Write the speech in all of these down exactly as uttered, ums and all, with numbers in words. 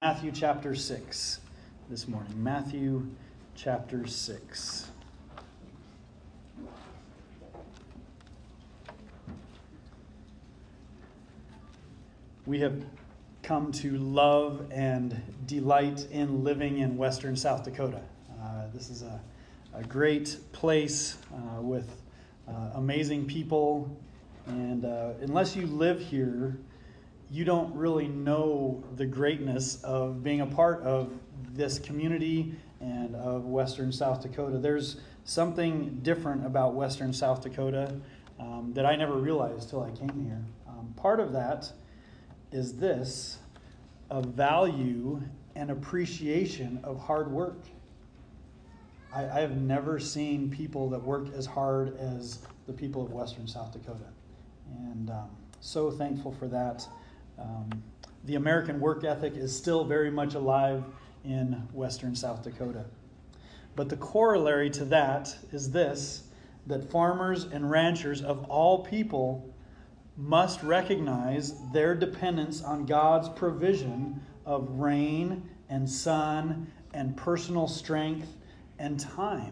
Matthew chapter six this morning. Matthew chapter six. We have come to love and delight in living in western South Dakota. Uh, this is a, a great place uh, with uh, amazing people. And uh, unless you live here, you don't really know the greatness of being a part of this community and of western South Dakota. There's something different about western South Dakota um, that I never realized till I came here. Um, part of that is this, a value and appreciation of hard work. I, I have never seen people that work as hard as the people of western South Dakota. And um, so thankful for that. Um, the American work ethic is still very much alive in western South Dakota. But the corollary to that is this, that farmers and ranchers of all people must recognize their dependence on God's provision of rain and sun and personal strength and time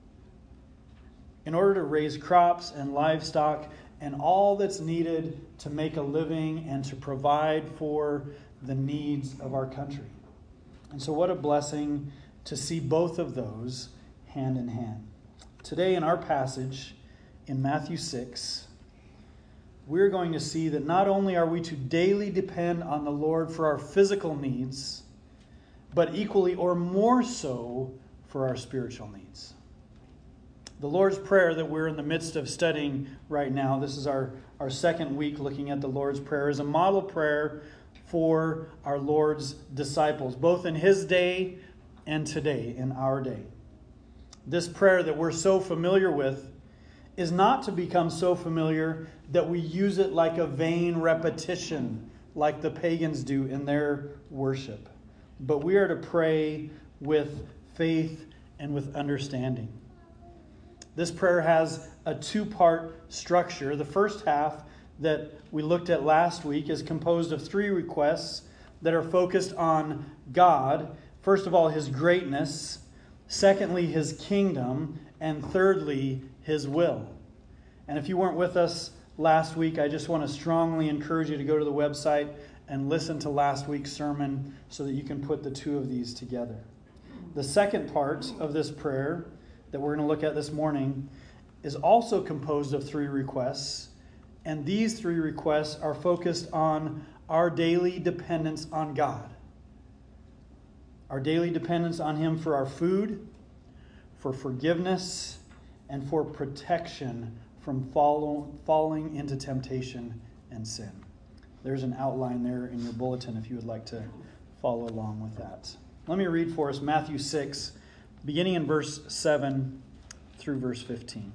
in order to raise crops and livestock and all that's needed to make a living and to provide for the needs of our country. And so what a blessing to see both of those hand in hand. Today in our passage in Matthew six, we're going to see that not only are we to daily depend on the Lord for our physical needs, but equally or more so for our spiritual needs. The Lord's Prayer that we're in the midst of studying right now, this is our, our second week looking at the Lord's Prayer, is a model prayer for our Lord's disciples, both in His day and today, in our day. This prayer that we're so familiar with is not to become so familiar that we use it like a vain repetition, like the pagans do in their worship. But we are to pray with faith and with understanding. This prayer has a two-part structure. The first half that we looked at last week is composed of three requests that are focused on God. First of all, His greatness. Secondly, His kingdom. And thirdly, His will. And if you weren't with us last week, I just want to strongly encourage you to go to the website and listen to last week's sermon so that you can put the two of these together. The second part of this prayer that we're going to look at this morning is also composed of three requests. And these three requests are focused on our daily dependence on God. Our daily dependence on Him for our food, for forgiveness, and for protection from follow, falling into temptation and sin. There's an outline there in your bulletin if you would like to follow along with that. Let me read for us Matthew six, beginning in verse seven through verse fifteen.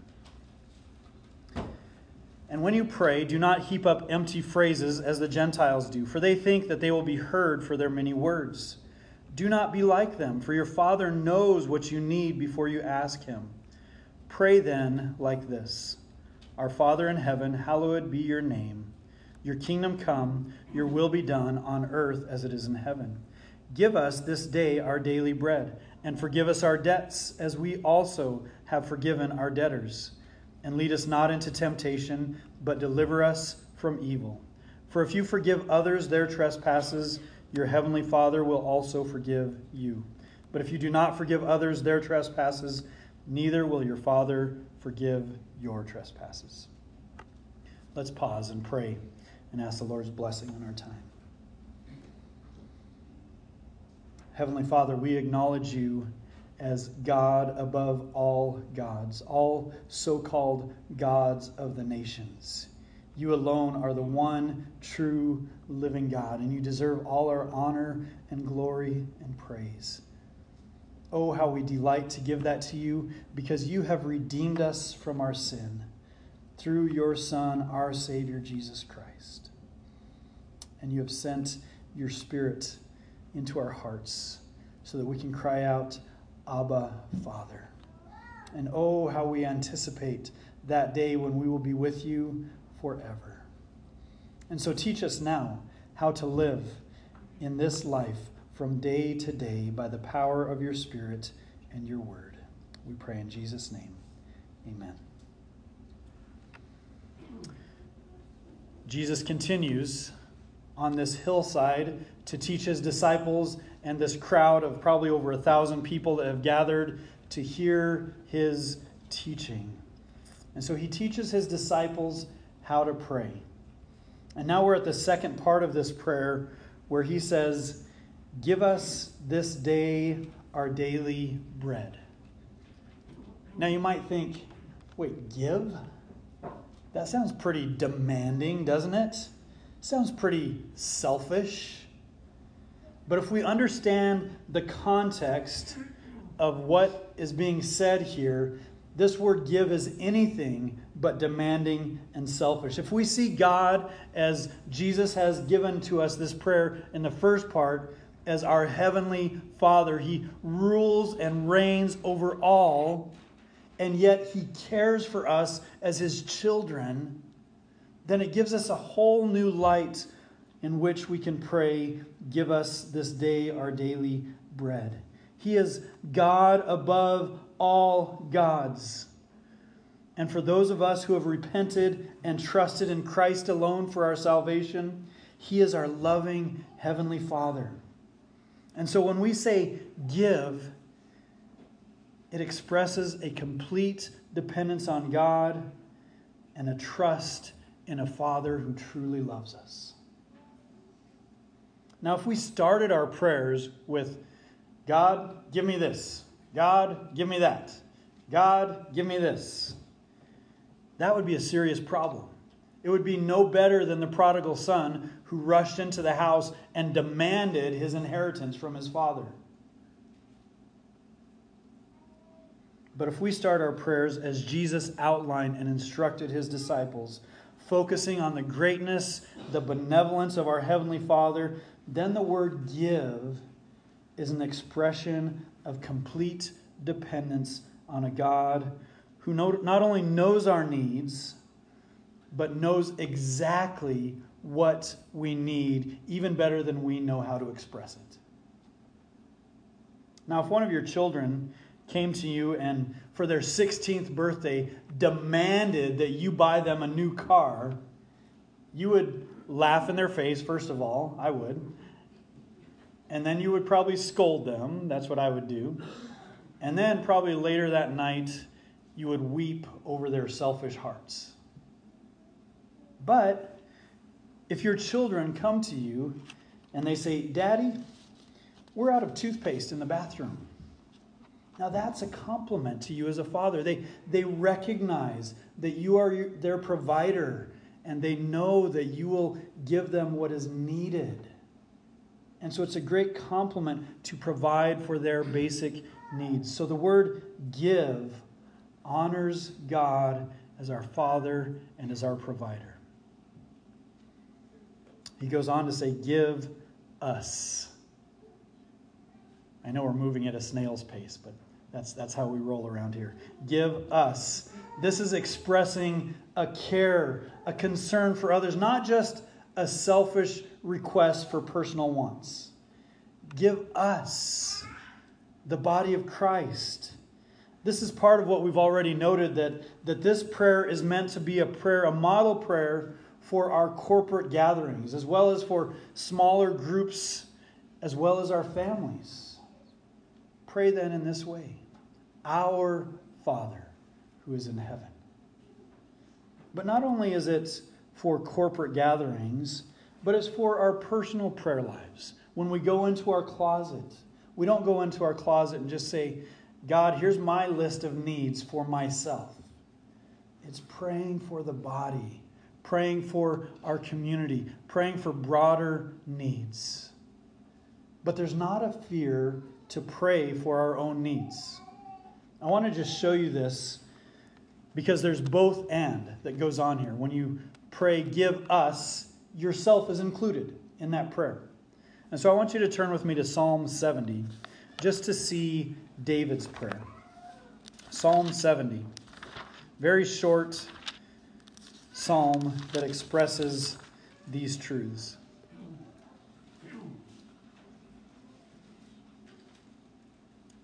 And when you pray, do not heap up empty phrases as the Gentiles do, for they think that they will be heard for their many words. Do not be like them, for your Father knows what you need before you ask Him. Pray then like this: Our Father in heaven, hallowed be your name. Your kingdom come, your will be done on earth as it is in heaven. Give us this day our daily bread, and forgive us our debts, as we also have forgiven our debtors. And lead us not into temptation, but deliver us from evil. For if you forgive others their trespasses, your heavenly Father will also forgive you. But if you do not forgive others their trespasses, neither will your Father forgive your trespasses. Let's pause and pray and ask the Lord's blessing on our time. Heavenly Father, we acknowledge you as God above all gods, all so-called gods of the nations. You alone are the one true living God, and you deserve all our honor and glory and praise. Oh, how we delight to give that to you, because you have redeemed us from our sin through your Son, our Savior, Jesus Christ. And you have sent your Spirit into our hearts so that we can cry out, Abba, Father. And oh, how we anticipate that day when we will be with you forever. And so teach us now how to live in this life from day to day by the power of your Spirit and your word. We pray in Jesus' name. Amen. Jesus continues on this hillside to teach his disciples and this crowd of probably over a thousand people that have gathered to hear his teaching. And so he teaches his disciples how to pray. And now we're at the second part of this prayer where he says, "Give us this day our daily bread." Now you might think, wait, give? That sounds pretty demanding, doesn't it? Sounds pretty selfish. But if we understand the context of what is being said here, this word give is anything but demanding and selfish. If we see God as Jesus has given to us this prayer in the first part, as our heavenly Father, he rules and reigns over all, and yet he cares for us as his children, then it gives us a whole new light in which we can pray, "Give us this day our daily bread." He is God above all gods. And for those of us who have repented and trusted in Christ alone for our salvation, he is our loving heavenly Father. And so when we say give, it expresses a complete dependence on God and a trust in a Father who truly loves us. Now, if we started our prayers with, "God, give me this. God, give me that. God, give me this," that would be a serious problem. It would be no better than the prodigal son who rushed into the house and demanded his inheritance from his father. But if we start our prayers as Jesus outlined and instructed his disciples, focusing on the greatness, the benevolence of our Heavenly Father, then the word give is an expression of complete dependence on a God who not only knows our needs, but knows exactly what we need, even better than we know how to express it. Now, if one of your children came to you and for their sixteenth birthday demanded that you buy them a new car, you would laugh in their face, first of all. I would. And then you would probably scold them. That's what I would do. And then probably later that night, you would weep over their selfish hearts. But if your children come to you and they say, "Daddy, we're out of toothpaste in the bathroom," now that's a compliment to you as a father. They, they recognize that you are your, their provider, and they know that you will give them what is needed. And so it's a great compliment to provide for their basic needs. So the word give honors God as our Father and as our provider. He goes on to say, "Give us." I know we're moving at a snail's pace, but that's, that's how we roll around here. Give us. This is expressing a care, a concern for others, not just a selfish request for personal wants. Give us, the body of Christ. This is part of what we've already noted, that, that this prayer is meant to be a prayer, a model prayer for our corporate gatherings, as well as for smaller groups, as well as our families. Pray then in this way: "Our Father who is in heaven." But not only is it for corporate gatherings, but it's for our personal prayer lives. When we go into our closet, we don't go into our closet and just say, "God, here's my list of needs for myself." It's praying for the body, praying for our community, praying for broader needs. But there's not a fear to pray for our own needs. I want to just show you this because there's both and that goes on here. When you pray, "Give us," yourself is included in that prayer. And so I want you to turn with me to Psalm seventy just to see David's prayer. Psalm seventy. Very short psalm that expresses these truths.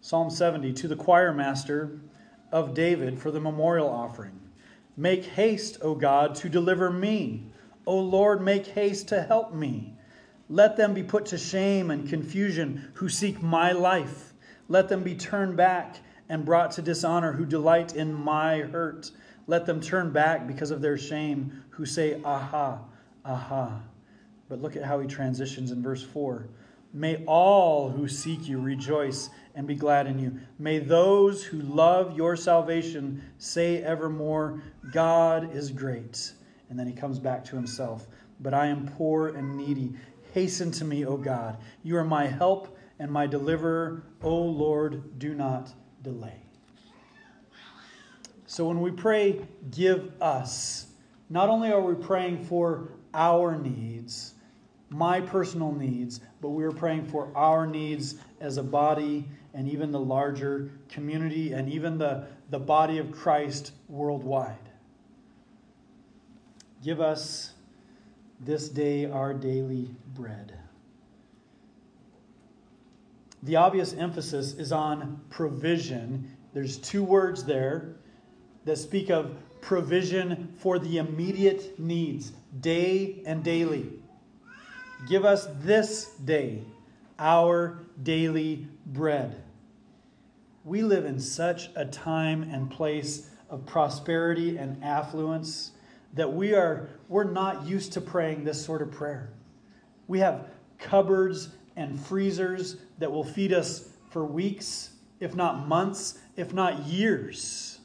Psalm seventy, to the choir master of David for the memorial offering. Make haste, O God, to deliver me. O Lord, make haste to help me. Let them be put to shame and confusion who seek my life. Let them be turned back and brought to dishonor who delight in my hurt. Let them turn back because of their shame who say, aha, aha. But look at how he transitions in verse four. May all who seek you rejoice and be glad in you. May those who love your salvation say evermore, God is great. And then he comes back to himself. But I am poor and needy. Hasten to me, O God. You are my help and my deliverer. O Lord, do not delay. So when we pray, give us, not only are we praying for our needs, my personal needs, but we are praying for our needs as a body and even the larger community and even the, the body of Christ worldwide. Give us this day our daily bread. The obvious emphasis is on provision. There's two words there that speak of provision for the immediate needs, day and daily. Give us this day our daily bread. We live in such a time and place of prosperity and affluence that we are we're not used to praying this sort of prayer. We have cupboards and freezers that will feed us for weeks, if not months, if not years.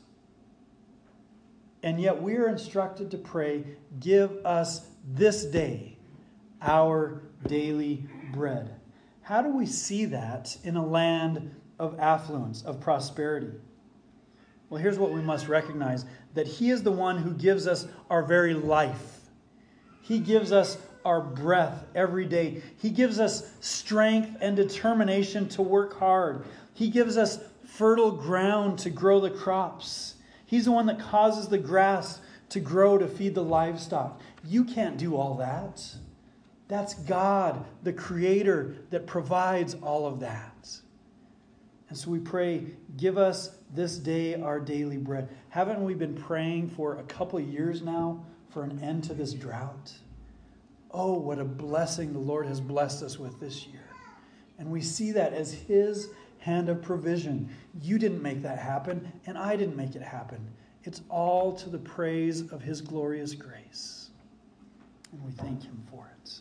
And yet we are instructed to pray, give us this day our daily bread. How do we see that in a land of affluence, of prosperity? Well, here's what we must recognize, that He is the one who gives us our very life. He gives us our breath every day. He gives us strength and determination to work hard. He gives us fertile ground to grow the crops. He's the one that causes the grass to grow to feed the livestock. You can't do all that. That's God, the Creator, that provides all of that. And so we pray, give us this day our daily bread. Haven't we been praying for a couple of years now for an end to this drought? Oh, what a blessing the Lord has blessed us with this year. And we see that as His hand of provision. You didn't make that happen, and I didn't make it happen. It's all to the praise of His glorious grace. And we thank Him for it.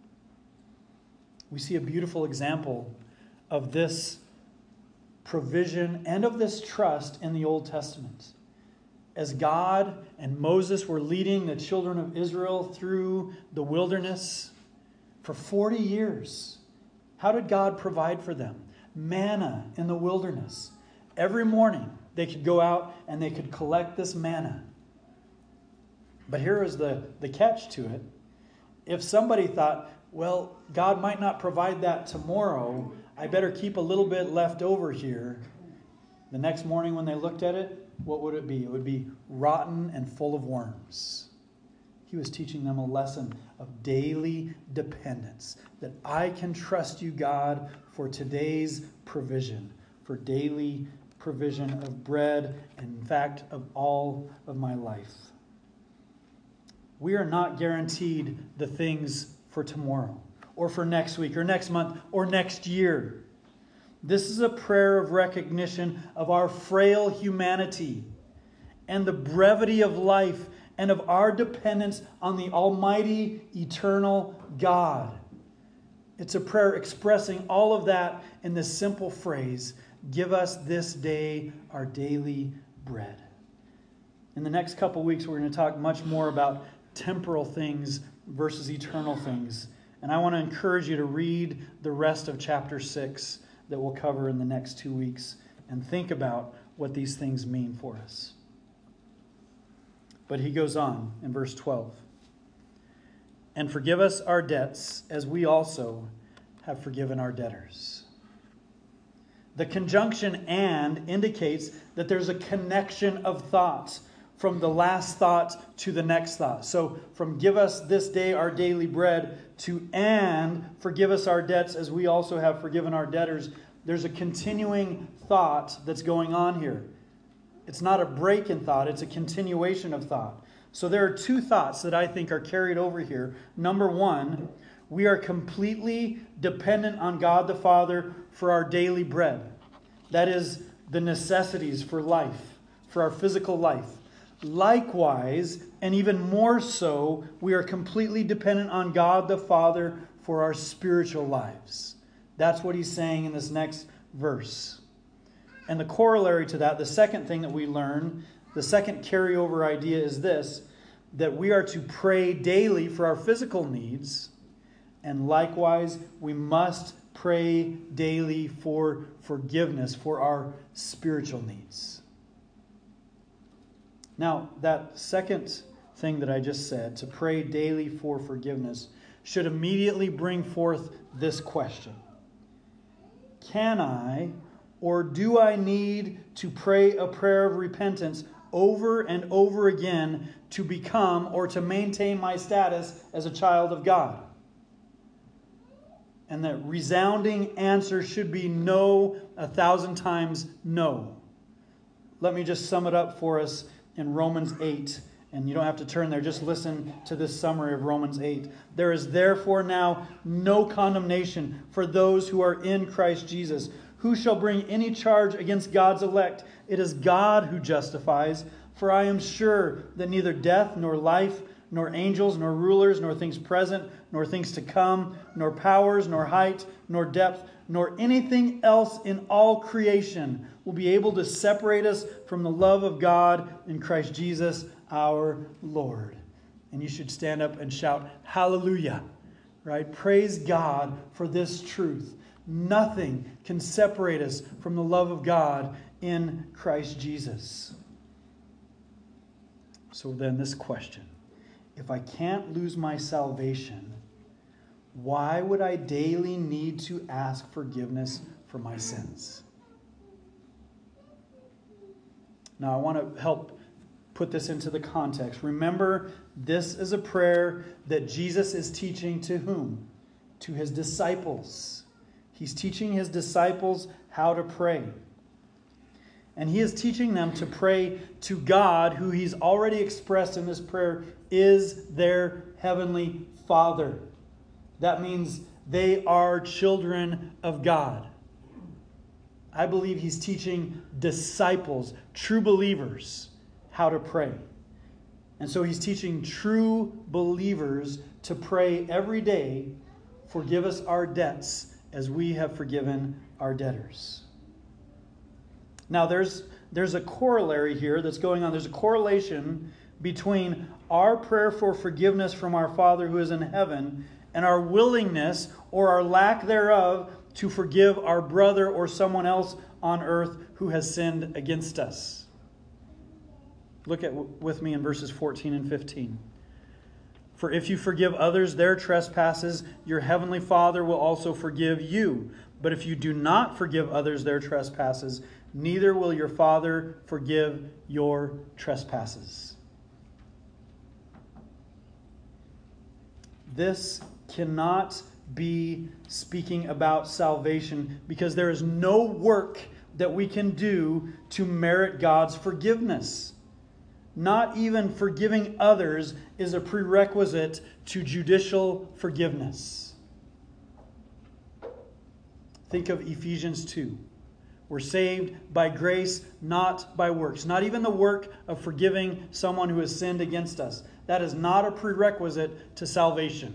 We see a beautiful example of this provision and of this trust in the Old Testament. As God and Moses were leading the children of Israel through the wilderness for forty years, how did God provide for them? Manna in the wilderness. Every morning they could go out and they could collect this manna. But here is the, the catch to it. If somebody thought, well, God might not provide that tomorrow, I better keep a little bit left over here. The next morning when they looked at it, what would it be? It would be rotten and full of worms. He was teaching them a lesson of daily dependence, that I can trust you, God, for today's provision, for daily provision of bread, and in fact, of all of my life. We are not guaranteed the things for tomorrow, or for next week, or next month, or next year. This is a prayer of recognition of our frail humanity and the brevity of life and of our dependence on the almighty, eternal God. It's a prayer expressing all of that in this simple phrase, give us this day our daily bread. In the next couple weeks, we're going to talk much more about temporal things versus eternal things. And I want to encourage you to read the rest of chapter six that we'll cover in the next two weeks and think about what these things mean for us. But he goes on in verse twelve. And forgive us our debts as we also have forgiven our debtors. The conjunction and indicates that there's a connection of thoughts. from the last thought to the next thought. So from give us this day our daily bread to and forgive us our debts as we also have forgiven our debtors. There's a continuing thought that's going on here. It's not a break in thought, it's a continuation of thought. So there are two thoughts that I think are carried over here. Number one, we are completely dependent on God the Father for our daily bread. That is the necessities for life, for our physical life. Likewise, and even more so, we are completely dependent on God the Father for our spiritual lives. That's what he's saying in this next verse. And the corollary to that, the second thing that we learn, the second carryover idea is this, that we are to pray daily for our physical needs, and likewise, we must pray daily for forgiveness for our spiritual needs. Now, that second thing that I just said, to pray daily for forgiveness, should immediately bring forth this question. Can I or do I need to pray a prayer of repentance over and over again to become or to maintain my status as a child of God? And the resounding answer should be no, a thousand times no. Let me just sum it up for us in Romans eight. And you don't have to turn there. Just listen to this summary of Romans eight. There is therefore now no condemnation for those who are in Christ Jesus. Who shall bring any charge against God's elect? It is God who justifies. For I am sure that neither death nor life, nor angels, nor rulers, nor things present, nor things to come, nor powers, nor height, nor depth, nor anything else in all creation will be able to separate us from the love of God in Christ Jesus our Lord. And you should stand up and shout, hallelujah, right? Praise God for this truth. Nothing can separate us from the love of God in Christ Jesus. So then this question, if I can't lose my salvation, why would I daily need to ask forgiveness for my sins? Now I want to help put this into the context. Remember, this is a prayer that Jesus is teaching to whom? To his disciples. He's teaching his disciples how to pray. And he is teaching them to pray to God, who he's already expressed in this prayer is their heavenly Father. That means they are children of God. I believe he's teaching disciples, true believers, how to pray. And so he's teaching true believers to pray every day, forgive us our debts as we have forgiven our debtors. Now there's there's a corollary here that's going on. There's a correlation between our prayer for forgiveness from our Father who is in heaven and our willingness or our lack thereof to forgive our brother or someone else on earth who has sinned against us. Look at with me in verses fourteen and fifteen. For if you forgive others their trespasses, your heavenly Father will also forgive you. But if you do not forgive others their trespasses, neither will your Father forgive your trespasses. This cannot be speaking about salvation because there is no work that we can do to merit God's forgiveness. Not even forgiving others is a prerequisite to judicial forgiveness. Think of Ephesians two. We're saved by grace, not by works. Not even the work of forgiving someone who has sinned against us. That is not a prerequisite to salvation.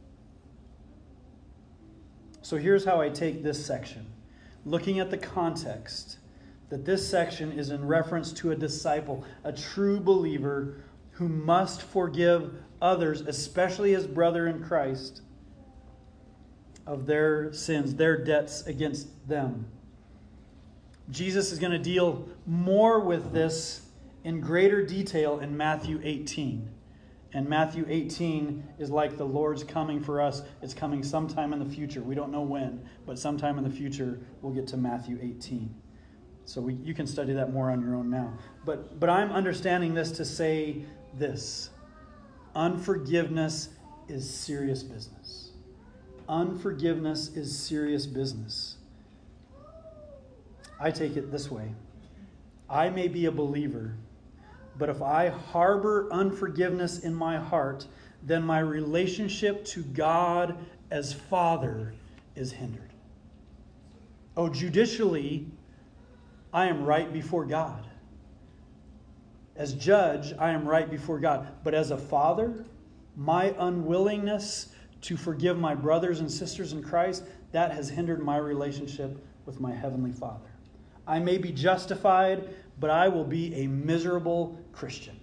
So here's how I take this section. Looking at the context, that this section is in reference to a disciple, a true believer who must forgive others, especially his brother in Christ, of their sins, their debts against them. Jesus is going to deal more with this in greater detail in Matthew eighteen. And Matthew eighteen is like the Lord's coming for us. It's coming sometime in the future. We don't know when, but sometime in the future we'll get to Matthew eighteen. So we, you can study that more on your own now. But, but I'm understanding this to say this. Unforgiveness is serious business. Unforgiveness is serious business. I take it this way. I may be a believer, but if I harbor unforgiveness in my heart, then my relationship to God as Father is hindered. Oh, judicially, I am right before God. As judge, I am right before God. But as a father, my unwillingness to forgive my brothers and sisters in Christ, that has hindered my relationship with my Heavenly Father. I may be justified, but I will be a miserable Christian.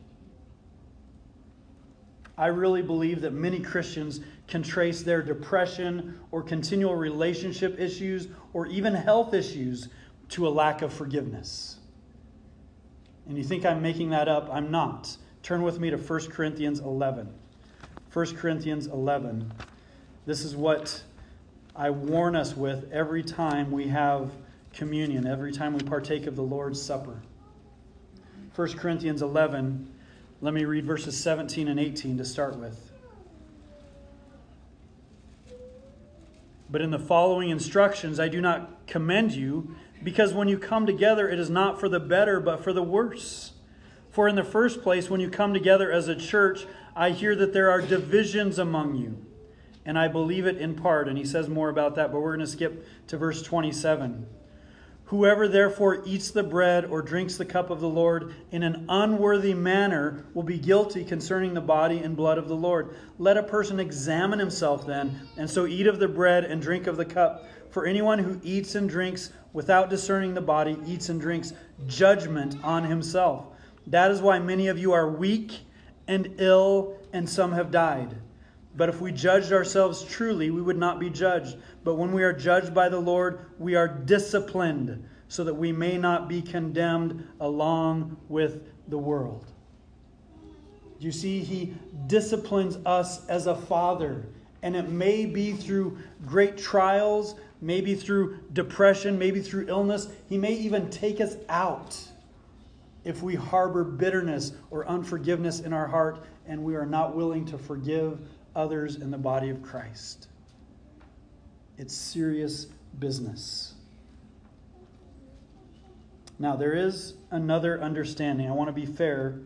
I really believe that many Christians can trace their depression or continual relationship issues or even health issues to a lack of forgiveness. And you think I'm making that up? I'm not. Turn with me to First Corinthians eleven. First Corinthians eleven. This is what I warn us with every time we have communion, every time we partake of the Lord's Supper. First Corinthians eleven, let me read verses seventeen and eighteen to start with. But in the following instructions I do not commend you, because when you come together it is not for the better but for the worse. For in the first place, when you come together as a church, I hear that there are divisions among you. And I believe it in part. And he says more about that, but we're going to skip to verse twenty-seven. Whoever therefore eats the bread or drinks the cup of the Lord in an unworthy manner will be guilty concerning the body and blood of the Lord. Let a person examine himself then, and so eat of the bread and drink of the cup. For anyone who eats and drinks without discerning the body eats and drinks judgment on himself. That is why many of you are weak and ill, and some have died. But if we judged ourselves truly, we would not be judged. But when we are judged by the Lord, we are disciplined, so that we may not be condemned along with the world. You see, he disciplines us as a father. And it may be through great trials, maybe through depression, maybe through illness. He may even take us out if we harbor bitterness or unforgiveness in our heart and we are not willing to forgive others in the body of Christ. It's serious business. Now, there is another understanding, I want to be fair,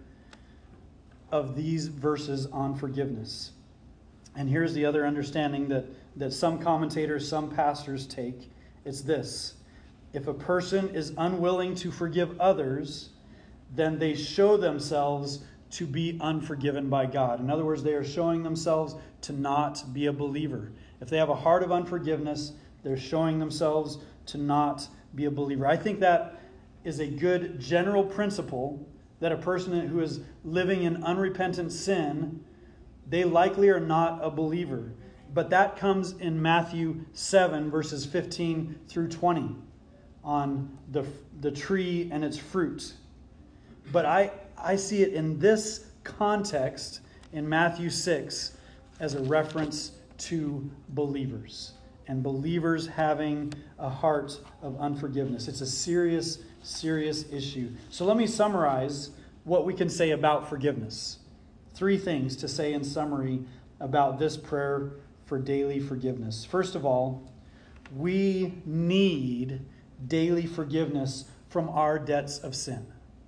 of these verses on forgiveness. And here's the other understanding that, that some commentators, some pastors take. It's this. If a person is unwilling to forgive others, then they show themselves to be unforgiven by God. In other words, they are showing themselves to not be a believer. If they have a heart of unforgiveness, they're showing themselves to not be a believer. I think that is a good general principle, that a person who is living in unrepentant sin, they likely are not a believer. But that comes in Matthew seven, verses fifteen through twenty, on the, the tree and its fruit. But I, I see it in this context, in Matthew six, as a reference to believers. And believers having a heart of unforgiveness. It's a serious, serious issue. So let me summarize what we can say about forgiveness. Three things to say in summary about this prayer for daily forgiveness. First of all, we need daily forgiveness from our debts of sin.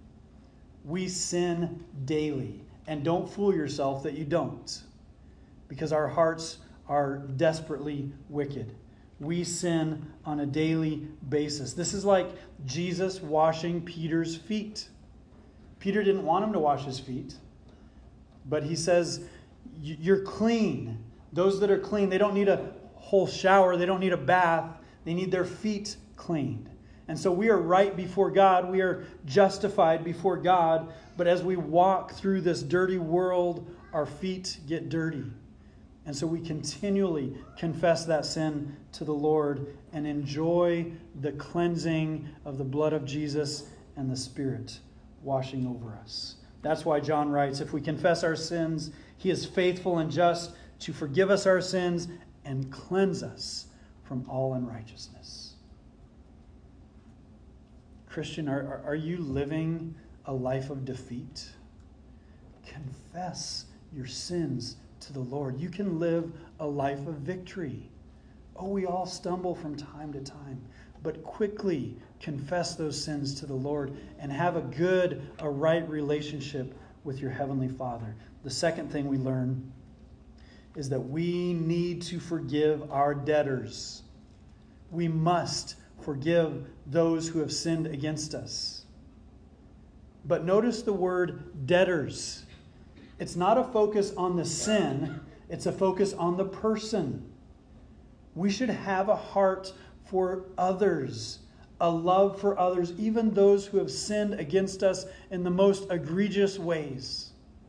We sin daily. And don't fool yourself that you don't, because our hearts are desperately wicked. We sin on a daily basis. This is like Jesus washing Peter's feet. Peter didn't want him to wash his feet, but he says, you're clean. Those that are clean, they don't need a whole shower. They don't need a bath. They need their feet cleaned. And so we are right before God. We are justified before God. But as we walk through this dirty world, our feet get dirty. And so we continually confess that sin to the Lord and enjoy the cleansing of the blood of Jesus and the Spirit washing over us. That's why John writes, if we confess our sins, He is faithful and just to forgive us our sins and cleanse us from all unrighteousness. Christian, are, are, are you living a life of defeat? Confess your sins to the Lord. You can live a life of victory. Oh, we all stumble from time to time, but quickly confess those sins to the Lord and have a good, a right relationship with your Heavenly Father. The second thing we learn is that we need to forgive our debtors. We must forgive those who have sinned against us. But notice the word debtors. It's not a focus on the sin, it's a focus on the person. We should have a heart for others, a love for others, even those who have sinned against us in the most egregious ways.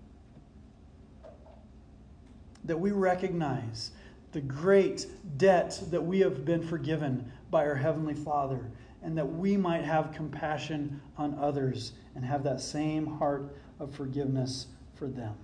That we recognize the great debt that we have been forgiven by our Heavenly Father, and that we might have compassion on others and have that same heart of forgiveness for them.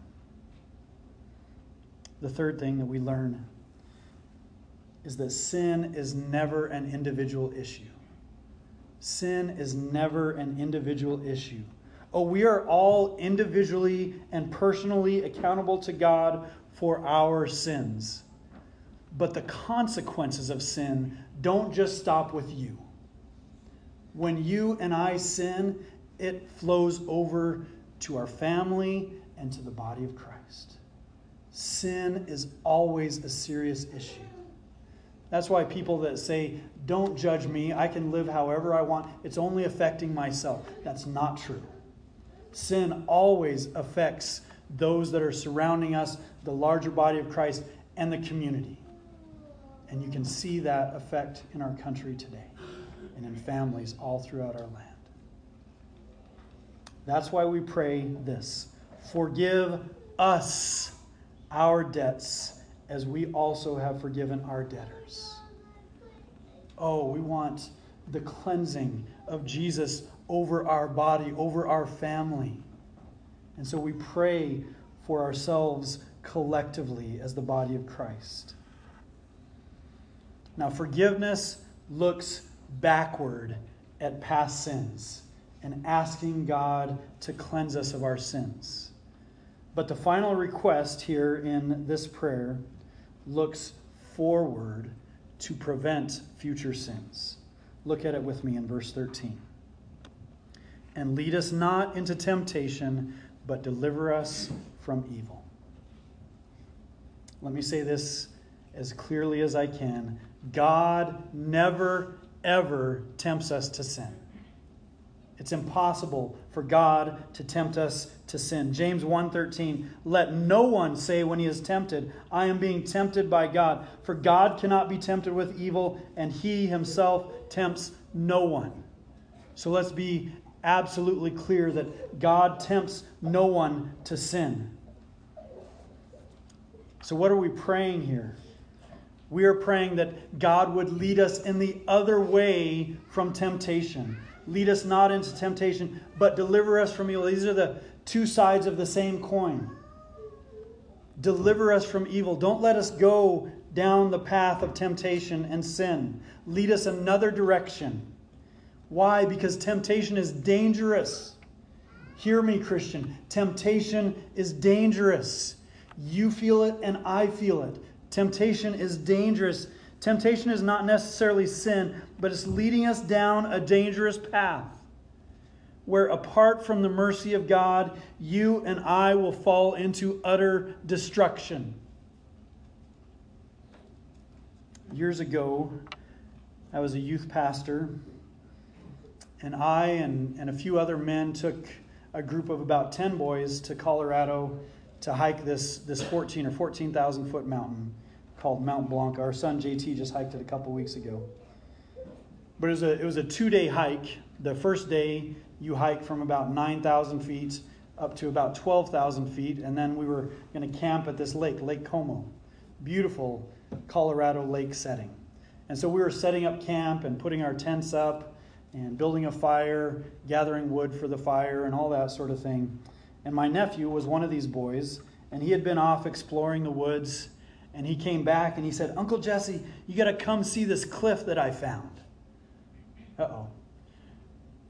The third thing that we learn is that sin is never an individual issue. Sin is never an individual issue. Oh, we are all individually and personally accountable to God for our sins. But the consequences of sin don't just stop with you. When you and I sin, it flows over to our family and to the body of Christ. Sin is always a serious issue. That's why people that say, don't judge me, I can live however I want, it's only affecting myself. That's not true. Sin always affects those that are surrounding us, the larger body of Christ, and the community. And you can see that effect in our country today and in families all throughout our land. That's why we pray this: forgive us our debts as we also have forgiven our debtors. Oh, we want the cleansing of Jesus over our body, over our family. And so we pray for ourselves collectively as the body of Christ. Now, forgiveness looks backward at past sins and asking God to cleanse us of our sins. But the final request here in this prayer looks forward to prevent future sins. Look at it with me in verse thirteen. And lead us not into temptation, but deliver us from evil. Let me say this as clearly as I can. God never, ever tempts us to sin. It's impossible for God to tempt us to sin. James one thirteen, let no one say when he is tempted, I am being tempted by God. For God cannot be tempted with evil, and he himself tempts no one. So let's be absolutely clear that God tempts no one to sin. So what are we praying here? We are praying that God would lead us in the other way from temptation. Lead us not into temptation, but deliver us from evil. These are the two sides of the same coin. Deliver us from evil. Don't let us go down the path of temptation and sin. Lead us another direction. Why? Because temptation is dangerous. Hear me, Christian. Temptation is dangerous. You feel it and I feel it. Temptation is dangerous. Temptation is not necessarily sin, but it's leading us down a dangerous path where, apart from the mercy of God, you and I will fall into utter destruction. Years ago, I was a youth pastor, and I and, and a few other men took a group of about ten boys to Colorado to hike this, this fourteen or fourteen thousand foot mountain called Mount Blanc. Our son J T just hiked it a couple weeks ago. But it was a, it was a two-day hike. The first day, you hike from about nine thousand feet up to about twelve thousand feet, and then we were going to camp at this lake, Lake Como. Beautiful Colorado lake setting. And so we were setting up camp and putting our tents up and building a fire, gathering wood for the fire and all that sort of thing. And my nephew was one of these boys, and he had been off exploring the woods, and he came back and he said, Uncle Jesse, you got to come see this cliff that I found. Uh-oh.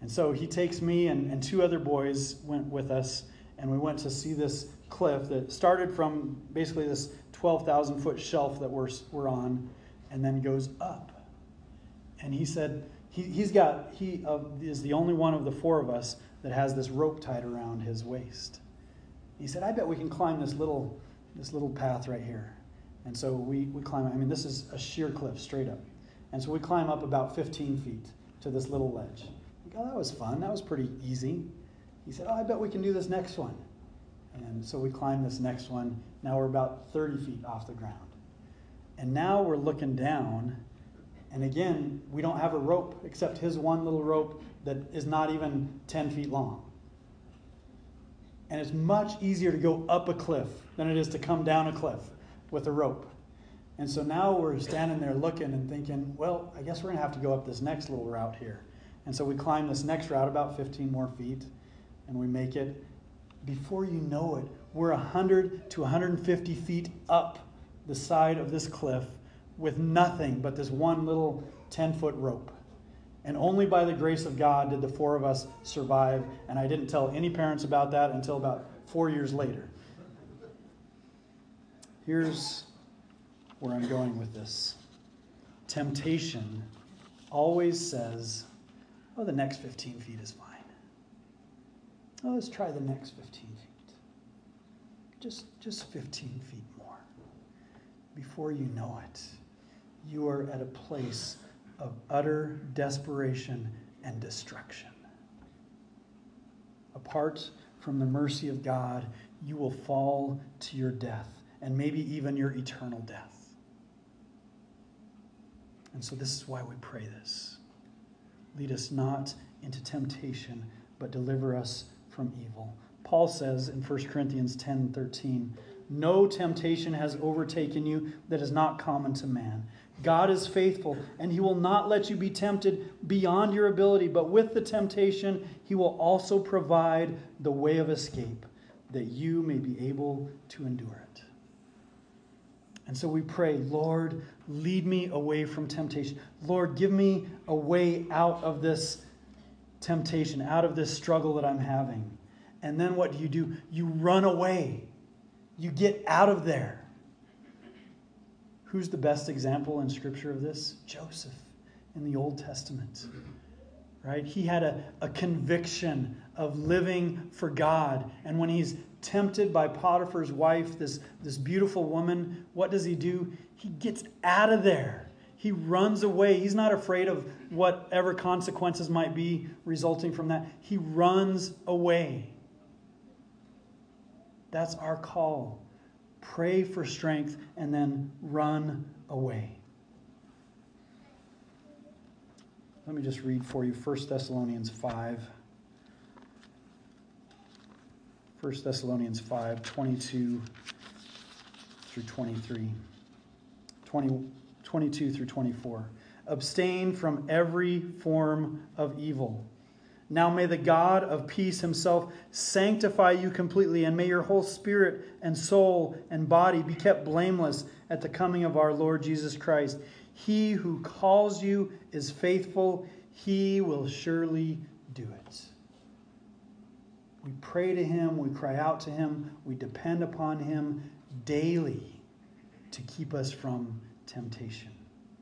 And so he takes me and, and two other boys went with us, and we went to see this cliff that started from basically this twelve thousand foot shelf that we're, we're on, and then goes up. And he said, he, he's got, he uh, is the only one of the four of us that has this rope tied around his waist. He said, I bet we can climb this little this little path right here. And so we, we climb, I mean, this is a sheer cliff straight up. And so we climb up about fifteen feet to this little ledge. We go, oh, that was fun. That was pretty easy. He said, oh, I bet we can do this next one. And so we climb this next one. Now we're about thirty feet off the ground. And now we're looking down. And again, we don't have a rope except his one little rope that is not even ten feet long. And it's much easier to go up a cliff than it is to come down a cliff with a rope. And so now we're standing there looking and thinking, well, I guess we're going to have to go up this next little route here. And so we climb this next route about fifteen more feet, and we make it. Before you know it, we're one hundred to one hundred fifty feet up the side of this cliff with nothing but this one little ten-foot rope. And only by the grace of God did the four of us survive. And I didn't tell any parents about that until about four years later. Here's where I'm going with this. Temptation always says, oh, the next fifteen feet is fine. Oh, let's try the next fifteen feet. Just, just fifteen feet more. Before you know it, you are at a place of utter desperation and destruction. Apart from the mercy of God, you will fall to your death, and maybe even your eternal death. And so this is why we pray this. Lead us not into temptation, but deliver us from evil. Paul says in First Corinthians ten thirteen, no temptation has overtaken you that is not common to man. God is faithful, and he will not let you be tempted beyond your ability, but with the temptation, he will also provide the way of escape, that you may be able to endure it. And so we pray, Lord, lead me away from temptation. Lord, give me a way out of this temptation, out of this struggle that I'm having. And then what do you do? You run away. You get out of there. Who's the best example in Scripture of this? Joseph in the Old Testament. Right? He had a, a conviction of living for God. And when he's tempted by Potiphar's wife, this, this beautiful woman, what does he do? He gets out of there. He runs away. He's not afraid of whatever consequences might be resulting from that. He runs away. That's our call. Pray for strength and then run away. Let me just read for you First Thessalonians five. First Thessalonians five, twenty-two through twenty-three. twenty, twenty-two through twenty-four. Abstain from every form of evil. Now may the God of peace himself sanctify you completely, and may your whole spirit and soul and body be kept blameless at the coming of our Lord Jesus Christ. He who calls you is faithful. He will surely do it. We pray to him. We cry out to him. We depend upon him daily to keep us from temptation.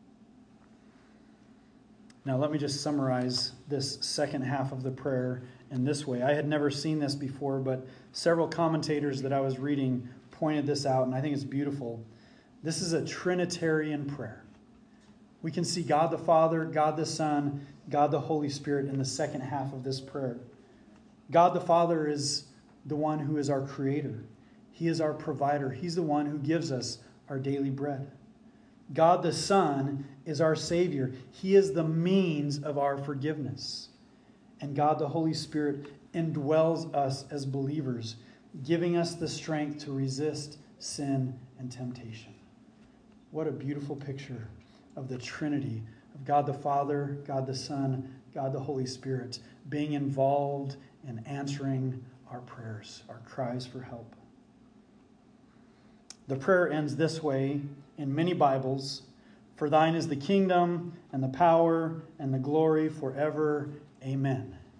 Now, let me just summarize this second half of the prayer in this way. I had never seen this before, but several commentators that I was reading pointed this out, and I think it's beautiful. This is a Trinitarian prayer. We can see God the Father, God the Son, God the Holy Spirit in the second half of this prayer. God the Father is the one who is our creator. He is our provider. He's the one who gives us our daily bread. God the Son is our Savior. He is the means of our forgiveness. And God the Holy Spirit indwells us as believers, giving us the strength to resist sin and temptation. What a beautiful picture of the Trinity, of God the Father, God the Son, God the Holy Spirit, being involved in answering our prayers, our cries for help. The prayer ends this way in many Bibles. For thine is the kingdom and the power and the glory forever. Amen.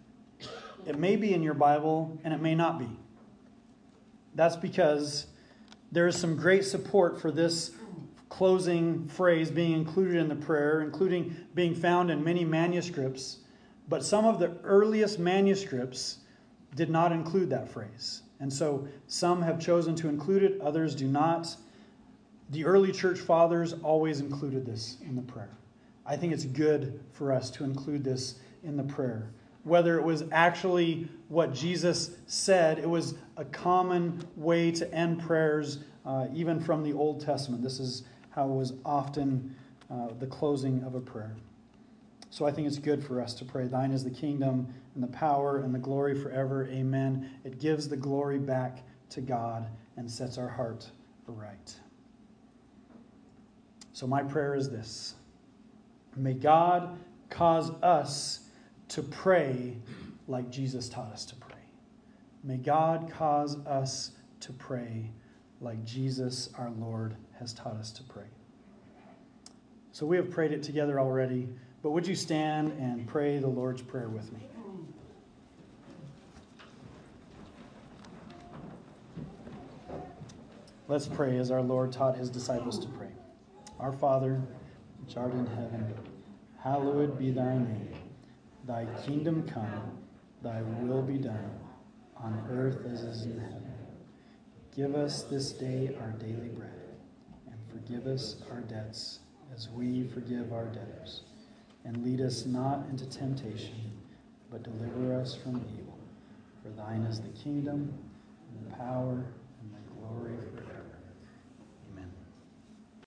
It may be in your Bible, and it may not be. That's because there is some great support for this closing phrase being included in the prayer, including being found in many manuscripts. But some of the earliest manuscripts did not include that phrase. And so some have chosen to include it, others do not. The early church fathers always included this in the prayer. I think it's good for us to include this in the prayer. Whether it was actually what Jesus said, it was a common way to end prayers, uh, even from the Old Testament. This is how it was often uh, the closing of a prayer. So I think it's good for us to pray, thine is the kingdom and the power and the glory forever. Amen. It gives the glory back to God and sets our heart aright. So my prayer is this. May God cause us to pray like Jesus taught us to pray. May God cause us to pray like Jesus our Lord has taught us to pray. So we have prayed it together already, but would you stand and pray the Lord's Prayer with me? Let's pray as our Lord taught his disciples to pray. Our Father, which art in heaven, hallowed be thy name. Thy kingdom come, thy will be done, on earth as is in heaven. Give us this day our daily bread, and forgive us our debts as we forgive our debtors. And lead us not into temptation, but deliver us from evil. For thine is the kingdom, and the power, and the glory forever.